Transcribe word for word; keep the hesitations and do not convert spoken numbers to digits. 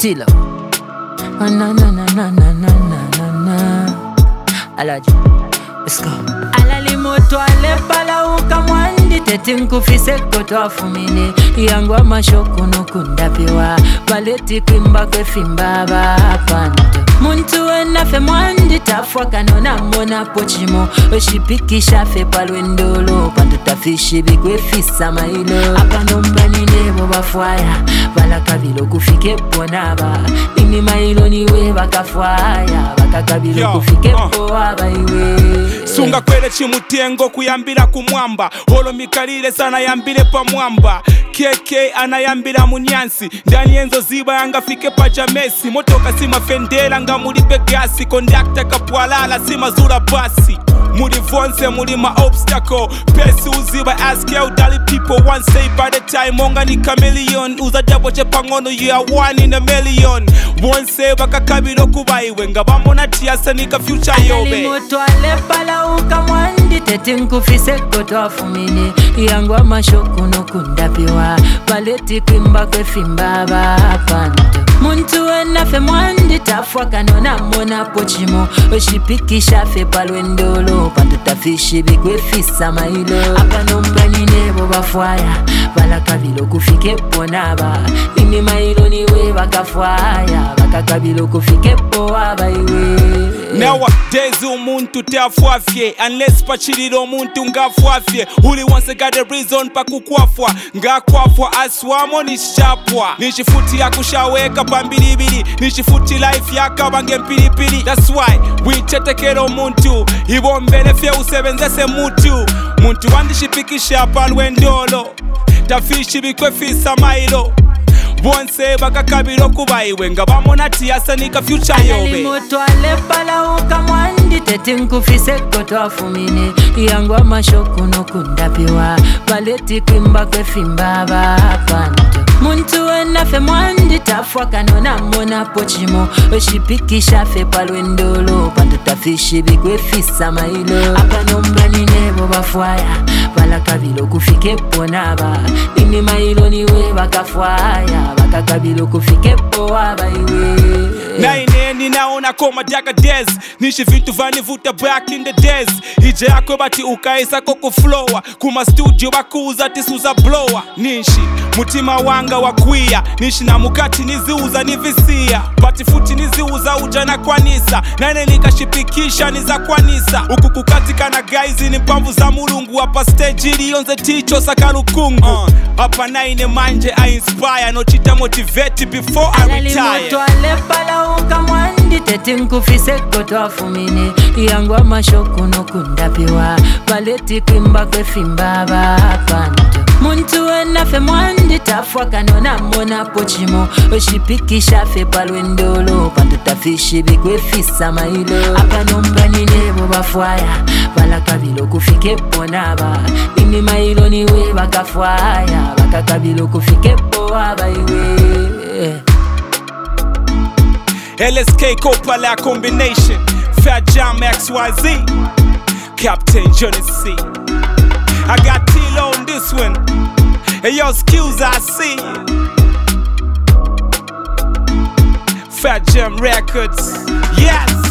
Tilo. Na na na na na na na na. Alaji, let's go. Alali moto ale pala uka mwandi teti nkufise koto afumine yangu amashoku no kundapiwa baleti kwimba kwe fimba bapante muntu enafe mwandi tafwa kanona mona pochimo oshipikisha fe palwendolo pantu tafishi bigwe fisa mailo apanomba ninebo bafwaya balakabilo kufike ponaba ini mailo niwe bakafwaya bakakabilo kufike poaba iwe sunga kwele chimutengo kuyambira kumwamba holo mikalile sana yambile pa mwamba K K anayambira munyansi ndani enzo ziba yanga fike pa jamesi motoka sima fendela nga mulipe gasi kondakta kapwalala sima zura basi Mudi vonse mudi ma obstacle pesi uziba ask elderly people one say by the time onga ni chameleon uza jabo chepangono you are one in a million one say bakakabilo kubaiwe nga bamona tiasa nika future yobe alali moto ale pala uka mwandi teti nkufise koto afumine yangu amashoku no kundapiwa baleti kwimba kwe fimba bapante muntu enafe mwandi tafwa kanona mona pochimo oshipikisha fe palwendolo pantu tafishi bigwe fisa mailo apanomba ninebo bafwaya balakabilo kufike ponaba ini mailo niwe bakafwaya bakakabilo kufike poaba iwe nowadays umuntu teafwafye unless pachililo umuntu ngafwafye uli once got a reason pakukwafwa ngakwafwa aswamo nishapwa nishifuti ya kushaweka pambilibili nishifuti life yakabange mpilipili that's why wichetekero umuntu ibombele fye usebenzese mutu muntu wandishipikisha palwendolo tafishi bikwe fisa mailo bonse bakakabilo kubaiwe nga bamona tiasa nika future yobe alali moto ale pala uka mwandi teti nkufise koto afumine yangu amashoku no kundapiwa baleti kwimba kwe fimba bapante muntu enafe mwandi tafwa kanona mona pochimo oshipikisha fe palwendolo pantu tafishi bigwe fisa mailo apanomba ninebo bafwaya balakabilo kufike ponaba ini mailo niwe bakafwaya bakakabilo kufike poaba iwe na ineni naona koma daga days nishi vintu vanivuta back in the days ije yako bati ukaisa koko flowa kuma studio bakuza tisuza blower nishi mutima wanga wakwia nishi na mukati niziuza nivisia bati futi niziuza ujana kwanisa nane nikashipikisha niza kwanisa uku kukatika na guys ni pamvu za mulungu hapa stage ilionze ticho sakalukungu uh, hapa naine manje I inspire no chita motivate before I retire alali moto ale pala uka mwandi teti nkufise koto afumine yangu amashoku no kundapiwa baleti kwimba kwe fimba bapante muntu enafe mwandi tafwa kanona mona pochimo oshipikisha fe palwendolo pantu tafishi bigwe fisa mailo apanomba ninebo bafwaya balakabilo kufike ponaba ini mailo niwe bakafwaya bakakabilo kufike poaba iwe L S K Copala combination Fat Jam X Y Z Captain Johnny C I got Tilo on this one Hey yo skills I see Fat Jam Records Yes